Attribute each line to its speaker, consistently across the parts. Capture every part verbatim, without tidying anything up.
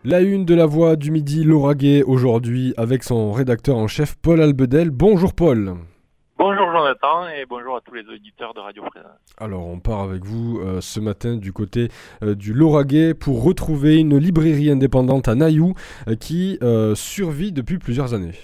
Speaker 1: La une de la Voix du Midi, l'Oraguet, aujourd'hui, avec son rédacteur en chef Paul Albedel. Bonjour Paul.
Speaker 2: Bonjour Jonathan et bonjour à tous les auditeurs de Radio Présence.
Speaker 1: Alors on part avec vous euh, ce matin du côté euh, du Lauragais pour retrouver une librairie indépendante à Nailloux euh, qui euh, survit depuis plusieurs années.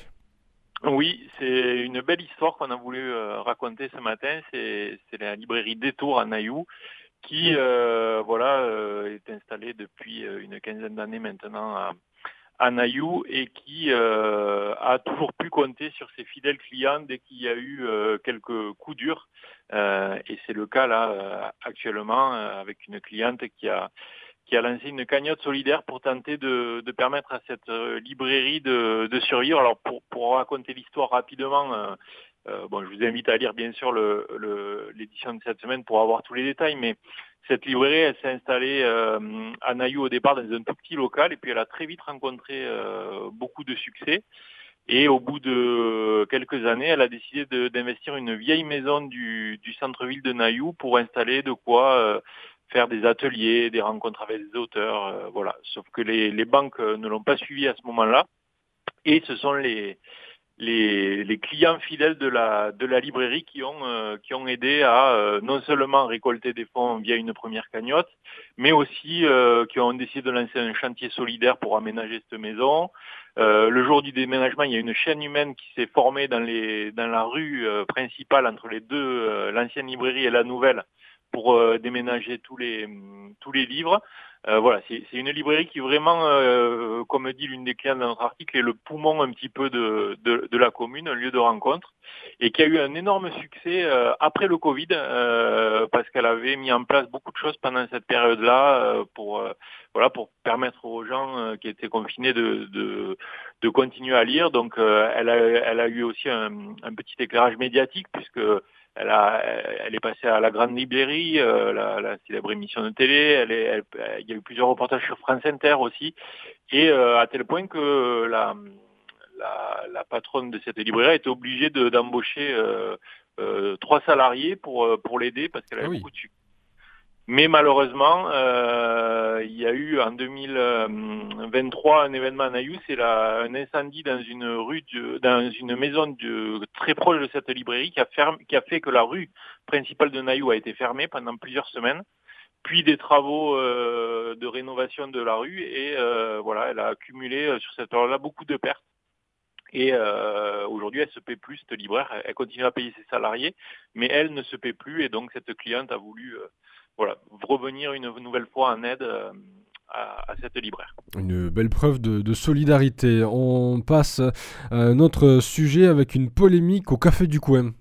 Speaker 2: Oui, c'est une belle histoire qu'on a voulu euh, raconter ce matin. C'est, c'est la librairie Détour à Nailloux qui euh, voilà, euh, est installée depuis euh, une quinzaine d'années maintenant à, à Nailloux et qui euh, a toujours pu compter sur ses fidèles clients dès qu'il y a eu euh, quelques coups durs. Euh, et c'est le cas là euh, actuellement euh, avec une cliente qui a qui a lancé une cagnotte solidaire pour tenter de, de permettre à cette euh, librairie de, de survivre. Alors pour, pour raconter l'histoire rapidement, euh, euh, bon, je vous invite à lire bien sûr le, le, l'édition de cette semaine pour avoir tous les détails, mais cette librairie, elle s'est installée euh, à Nailloux au départ dans un tout petit local et puis elle a très vite rencontré euh, beaucoup de succès. Et au bout de quelques années, elle a décidé de, d'investir une vieille maison du, du centre-ville de Nailloux pour installer de quoi euh, faire des ateliers, des rencontres avec des auteurs, euh, voilà. Sauf que les, les banques euh, ne l'ont pas suivi à ce moment-là. Et ce sont les, les, les clients fidèles de la, de la librairie qui ont, euh, qui ont aidé à euh, non seulement récolter des fonds via une première cagnotte, mais aussi euh, qui ont décidé de lancer un chantier solidaire pour aménager cette maison. Euh, le jour du déménagement, il y a une chaîne humaine qui s'est formée dans, les, dans la rue euh, principale entre les deux, euh, l'ancienne librairie et la nouvelle, pour euh, déménager tous les, tous les livres. Euh, voilà, c'est, c'est une librairie qui vraiment, euh, comme dit l'une des clientes dans notre article, est le poumon un petit peu de, de, de la commune, un lieu de rencontre, et qui a eu un énorme succès euh, après le Covid, euh, parce qu'elle avait mis en place beaucoup de choses pendant cette période-là euh, pour, euh, voilà, pour permettre aux gens euh, qui étaient confinés de, de, de continuer à lire. Donc, euh, elle, a, elle a eu aussi un, un petit éclairage médiatique, puisque elle, a, elle est passée à la Grande Librairie, euh, la, la célèbre émission de télé. Elle est, elle, il y a eu plusieurs reportages sur France Inter aussi. Et euh, à tel point que la, la, la patronne de cette librairie a été obligée de, d'embaucher euh, euh, trois salariés pour, pour l'aider parce qu'elle
Speaker 1: Ah
Speaker 2: avait
Speaker 1: oui.
Speaker 2: beaucoup de succès. Mais malheureusement, euh, il y a eu en deux mille vingt-trois un événement à Naïou, c'est la, un incendie dans une rue, de, dans une maison de, très proche de cette librairie qui a, ferme, qui a fait que la rue principale de Naïou a été fermée pendant plusieurs semaines, puis des travaux euh, de rénovation de la rue et euh, voilà, elle a accumulé euh, sur cette période-là beaucoup de pertes. Et euh, aujourd'hui, elle se paie plus, cette libraire. Elle continue à payer ses salariés, mais elle ne se paie plus. Et donc, cette cliente a voulu euh, voilà, revenir une nouvelle fois en aide euh, à, à cette libraire.
Speaker 1: Une belle preuve de, de solidarité. On passe à un autre sujet avec une polémique au Café du Coin.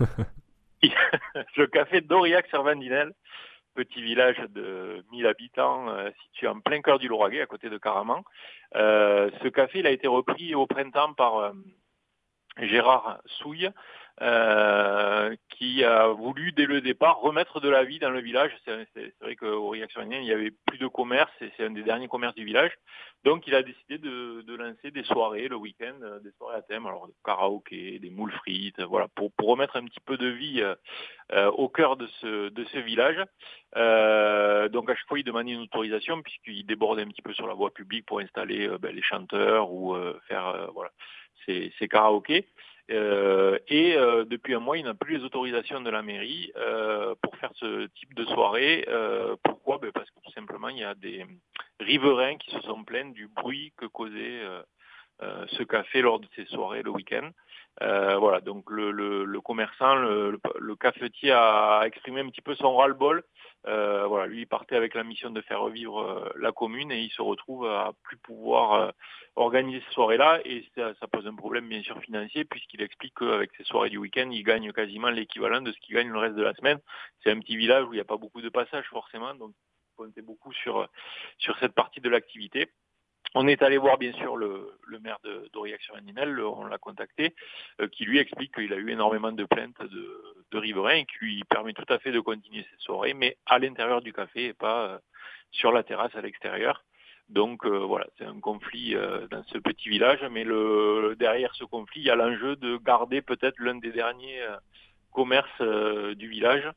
Speaker 2: Le café d'Aurillac-sur-Vendinelle, petit village de mille habitants euh, situé en plein cœur du Lauragais, à côté de Caraman. Euh, ce café, il a été repris au printemps par euh, Gérard Souille, euh, qui a voulu dès le départ remettre de la vie dans le village. C'est, c'est, c'est vrai qu'au Aurillac-sur-Vendée, il n'y avait plus de commerce, et c'est un des derniers commerces du village. Donc il a décidé de, de lancer des soirées le week-end, euh, des soirées à thème, alors des karaoké, des moules frites, voilà, pour, pour remettre un petit peu de vie euh, euh, au cœur de ce, de ce village. Euh, donc à chaque fois, il demandait une autorisation puisqu'il débordait un petit peu sur la voie publique pour installer euh, ben, les chanteurs ou euh, faire euh, voilà, ces, ces karaokés. Euh, et euh, depuis un mois, il n'a plus les autorisations de la mairie euh, pour faire ce type de soirée. Euh, pourquoi? Ben parce que tout simplement, il y a des riverains qui se sont plaints du bruit que causait euh, euh, ce café lors de ces soirées le week-end. Euh, voilà, donc le, le, le commerçant, le, le, le cafetier a exprimé un petit peu son ras-le-bol. Euh, voilà, lui, il partait avec la mission de faire revivre euh, la commune et il se retrouve à plus pouvoir euh, organiser ces soirées-là et ça, ça pose un problème bien sûr financier puisqu'il explique qu'avec ces soirées du week-end, il gagne quasiment l'équivalent de ce qu'il gagne le reste de la semaine. C'est un petit village où il n'y a pas beaucoup de passages forcément, donc il comptait beaucoup sur, sur cette partie de l'activité. On est allé voir bien sûr le, le maire de d'Aurillac-sur-Vendinelle, on l'a contacté, euh, qui lui explique qu'il a eu énormément de plaintes de, de riverains et qui lui permet tout à fait de continuer ses soirées, mais à l'intérieur du café et pas euh, sur la terrasse à l'extérieur. Donc euh, voilà, c'est un conflit euh, dans ce petit village, mais le, derrière ce conflit, il y a l'enjeu de garder peut-être l'un des derniers euh, commerce euh, du village.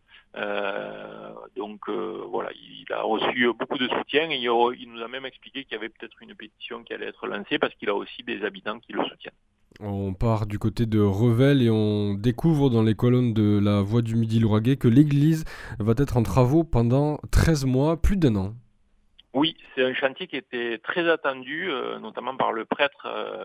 Speaker 2: Euh, donc euh, voilà, il a reçu beaucoup de soutien et il, il nous a même expliqué qu'il y avait peut-être une pétition qui allait être lancée parce qu'il a aussi des habitants qui le soutiennent.
Speaker 1: On part du côté de Revel et on découvre dans les colonnes de la Voix du Midi-Lauragais que l'église va être en travaux pendant treize mois, plus d'un an.
Speaker 2: Oui, c'est un chantier qui était très attendu, euh, notamment par le prêtre euh,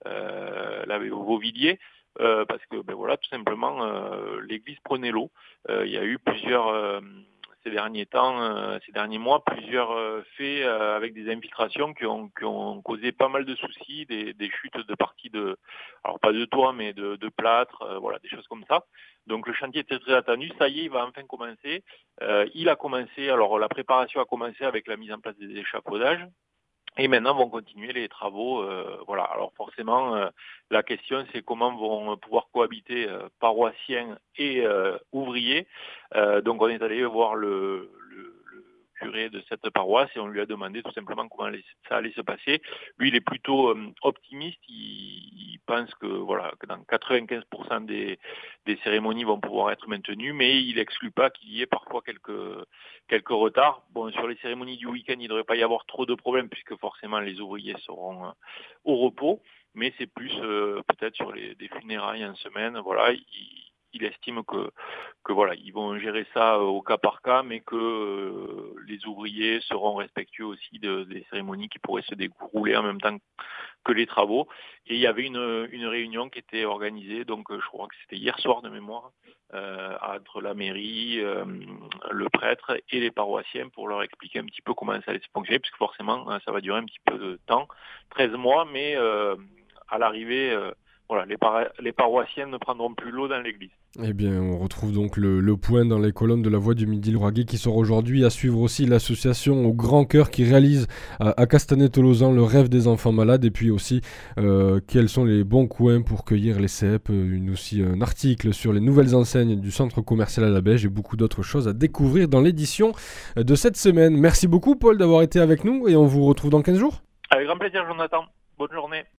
Speaker 2: euh, là, au Vauvilliers, euh, parce que ben voilà, tout simplement, euh, l'église prenait l'eau. Euh, il y a eu plusieurs, euh, ces derniers temps, euh, ces derniers mois, plusieurs euh, faits euh, avec des infiltrations qui ont, qui ont causé pas mal de soucis, des, des chutes de parties de, alors pas de toit, mais de, de plâtre, euh, voilà, des choses comme ça. Donc le chantier était très attendu. Ça y est, il va enfin commencer. Euh, il a commencé, alors la préparation a commencé avec la mise en place des échafaudages. Et maintenant vont continuer les travaux. Euh, voilà. Alors forcément, euh, la question c'est comment vont pouvoir cohabiter euh, paroissiens et euh, ouvriers. Euh, donc on est allé voir le, le, le curé de cette paroisse et on lui a demandé tout simplement comment ça allait se passer. Lui, il est plutôt euh, optimiste. Il, il pense que voilà que dans quatre-vingt-quinze pour cent des, des cérémonies vont pouvoir être maintenues, mais il exclut pas qu'il y ait parfois quelques quelques retards. Bon, sur les cérémonies du week-end, il ne devrait pas y avoir trop de problèmes puisque forcément les ouvriers seront euh, au repos, mais c'est plus euh, peut-être sur les des funérailles en semaine. Voilà, il, il estime que que voilà, ils vont gérer ça euh, au cas par cas, mais que euh, les ouvriers seront respectueux aussi de, des cérémonies qui pourraient se dérouler en même temps que les travaux. Et il y avait une, une réunion qui était organisée, donc je crois que c'était hier soir de mémoire, euh, entre la mairie, euh, le prêtre et les paroissiens pour leur expliquer un petit peu comment ça allait se fonctionner, puisque forcément ça va durer un petit peu de temps, treize mois, mais euh, à l'arrivée, euh, voilà, les, para- les paroissiens ne prendront plus l'eau dans l'église.
Speaker 1: Eh bien, on retrouve donc le, le point dans les colonnes de la Voix du Midi-Lauragais qui sort aujourd'hui. À suivre aussi l'association Au Grand Cœur qui réalise à, à Castanet-Tolosan le rêve des enfants malades. Et puis aussi, euh, quels sont les bons coins pour cueillir les cèpes. Une, aussi un article sur les nouvelles enseignes du centre commercial à la Beige et beaucoup d'autres choses à découvrir dans l'édition de cette semaine. Merci beaucoup, Paul, d'avoir été avec nous et on vous retrouve dans quinze jours.
Speaker 2: Avec grand plaisir, Jonathan. Bonne journée.